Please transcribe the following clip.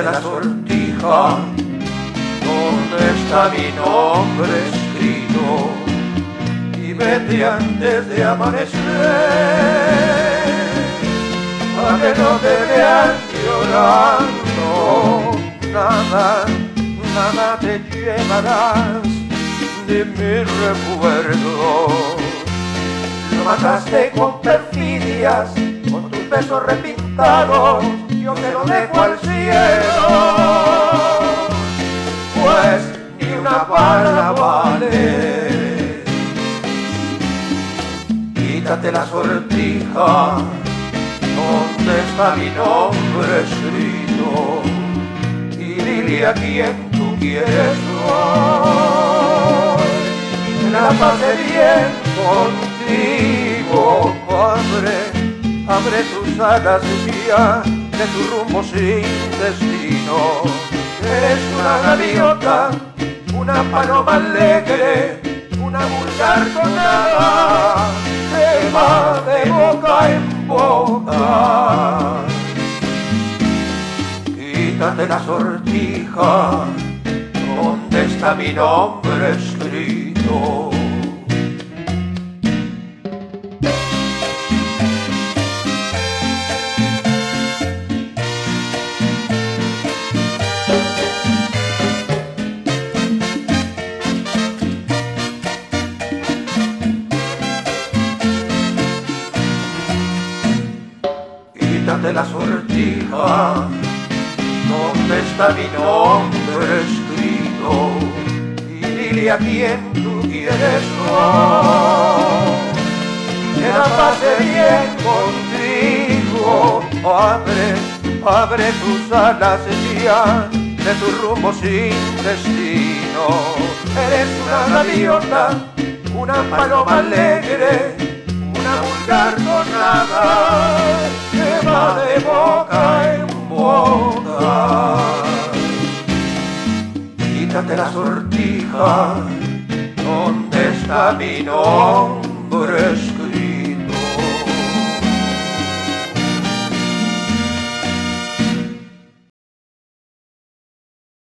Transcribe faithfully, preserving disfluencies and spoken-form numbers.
Quítate la sortija, ¿dónde está mi nombre escrito? Y vete antes de amanecer, para que no te vean llorando. Nada, nada te llevarás de mi recuerdo. Lo mataste con perfidias, con tus besos repintados, yo te lo dejo al cielo, pues ni una bala vale. Quítate la sortija, ¿dónde está mi nombre escrito? Y dile a quien tú quieres hoy, que la pase bien contigo. Abre, abre tus alas ya de tu rumbo sin destino. Eres una gaviota, una paloma alegre, una vulgar tonada que va de boca en boca. Quítate la sortija, ¿dónde está mi nombre escrito? Quítate la sortija, ¿dónde está mi nombre escrito? Y dile a quien tú quieres hoy, que la pase bien contigo. Abre, abre tus alas ya de tu rumbo sin destino. Eres una gaviota, una paloma alegre, una vulgar tonada que va de boca en boca. Quítate la sortija, ¿dónde está mi nombre escrito?